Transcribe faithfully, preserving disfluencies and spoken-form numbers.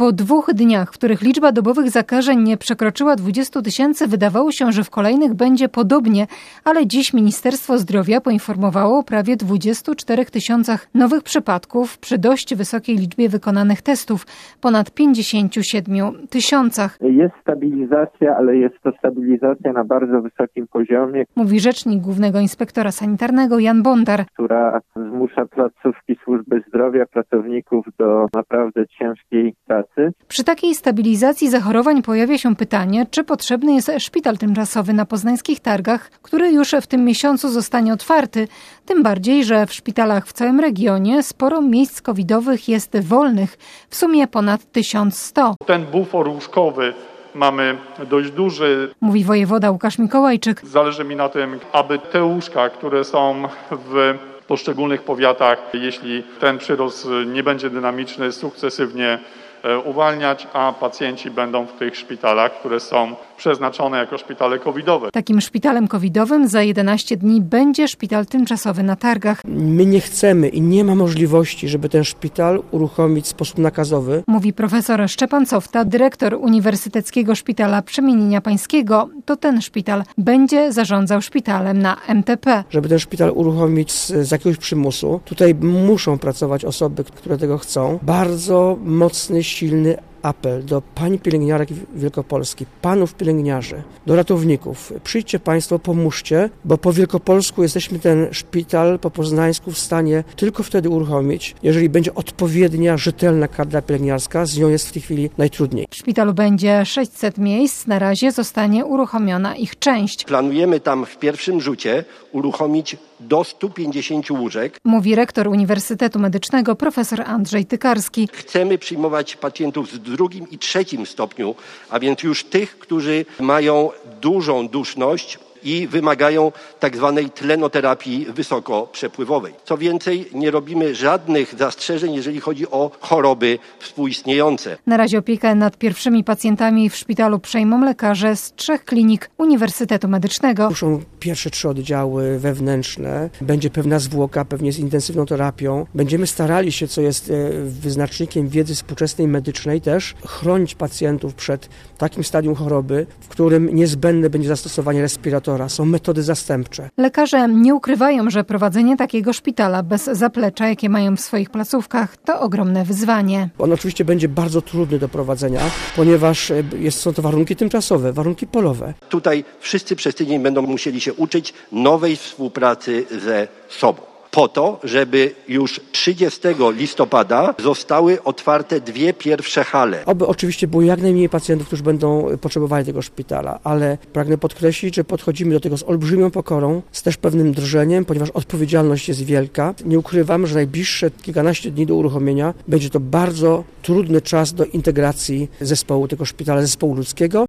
Po dwóch dniach, w których liczba dobowych zakażeń nie przekroczyła dwudziestu tysięcy, wydawało się, że w kolejnych będzie podobnie, ale dziś Ministerstwo Zdrowia poinformowało o prawie dwudziestu czterech tysiącach nowych przypadków przy dość wysokiej liczbie wykonanych testów, ponad pięćdziesięciu siedmiu tysiącach. Jest stabilizacja, ale jest to stabilizacja na bardzo wysokim poziomie, mówi rzecznik Głównego Inspektora Sanitarnego Jan Bondar, która zmusza placówki służby zdrowia, pracowników do naprawdę ciężkiej pracy. Przy takiej stabilizacji zachorowań pojawia się pytanie, czy potrzebny jest szpital tymczasowy na poznańskich targach, który już w tym miesiącu zostanie otwarty. Tym bardziej, że w szpitalach w całym regionie sporo miejsc covidowych jest wolnych, w sumie ponad tysiąc sto. Ten bufor łóżkowy mamy dość duży. Mówi wojewoda Łukasz Mikołajczyk. Zależy mi na tym, aby te łóżka, które są w poszczególnych powiatach, jeśli ten przyrost nie będzie dynamiczny, sukcesywnie uwalniać, a pacjenci będą w tych szpitalach, które są przeznaczone jako szpitale covidowe. Takim szpitalem covidowym za jedenaście dni będzie szpital tymczasowy na targach. My nie chcemy i nie ma możliwości, żeby ten szpital uruchomić w sposób nakazowy. Mówi profesor Szczepan Cofta, dyrektor Uniwersyteckiego Szpitala Przemienienia Pańskiego. To ten szpital będzie zarządzał szpitalem na M T P. Żeby ten szpital uruchomić z, z jakiegoś przymusu, tutaj muszą pracować osoby, które tego chcą. Bardzo mocny, silny apel do pań pielęgniarek Wielkopolski, panów pielęgniarzy, do ratowników. Przyjdźcie Państwo, pomóżcie, bo po wielkopolsku jesteśmy ten szpital po poznańsku w stanie tylko wtedy uruchomić, jeżeli będzie odpowiednia, rzetelna kadra pielęgniarska. Z nią jest w tej chwili najtrudniej. W szpitalu będzie sześćset miejsc. Na razie zostanie uruchomiona ich część. Planujemy tam w pierwszym rzucie uruchomić do stu pięćdziesięciu łóżek. Mówi rektor Uniwersytetu Medycznego profesor Andrzej Tykarski. Chcemy przyjmować pacjentów z drugim i trzecim stopniu, a więc już tych, którzy mają dużą duszność i wymagają tak zwanej tlenoterapii wysokoprzepływowej. Co więcej, nie robimy żadnych zastrzeżeń, jeżeli chodzi o choroby współistniejące. Na razie opiekę nad pierwszymi pacjentami w szpitalu przejmą lekarze z trzech klinik Uniwersytetu Medycznego. Muszą pierwsze trzy oddziały wewnętrzne, będzie pewna zwłoka, pewnie z intensywną terapią. Będziemy starali się, co jest wyznacznikiem wiedzy współczesnej medycznej też, chronić pacjentów przed takim stadium choroby, w którym niezbędne będzie zastosowanie respiratora. Są metody zastępcze. Lekarze nie ukrywają, że prowadzenie takiego szpitala bez zaplecza, jakie mają w swoich placówkach, to ogromne wyzwanie. On oczywiście będzie bardzo trudny do prowadzenia, ponieważ jest, są to warunki tymczasowe, warunki polowe. Tutaj wszyscy przez tydzień będą musieli się uczyć nowej współpracy ze sobą. Po to, żeby już trzydziestego listopada zostały otwarte dwie pierwsze hale. Oby oczywiście było jak najmniej pacjentów, którzy będą potrzebowali tego szpitala, ale pragnę podkreślić, że podchodzimy do tego z olbrzymią pokorą, z też pewnym drżeniem, ponieważ odpowiedzialność jest wielka. Nie ukrywam, że najbliższe kilkanaście dni do uruchomienia będzie to bardzo trudny czas do integracji zespołu tego szpitala, zespołu ludzkiego.